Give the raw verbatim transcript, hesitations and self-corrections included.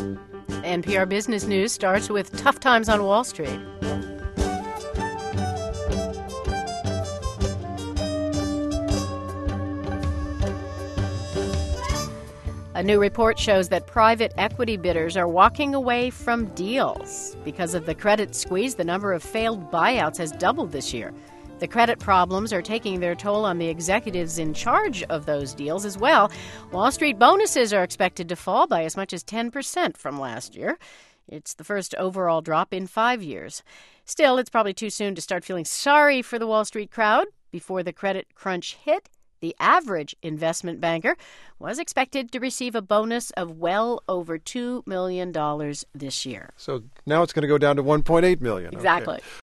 N P R Business News starts with tough times on Wall Street. A new report shows that private equity bidders are walking away from deals. Because of the credit squeeze, the number of failed buyouts has doubled this year. The credit problems are taking their toll on the executives in charge of those deals as well. Wall Street bonuses are expected to fall by as much as ten percent from last year. It's the first overall drop in five years. Still, it's probably too soon to start feeling sorry for the Wall Street crowd. Before the credit crunch hit, the average investment banker was expected to receive a bonus of well over two million dollars this year. So now it's going to go down to one point eight million dollars. Exactly. Okay.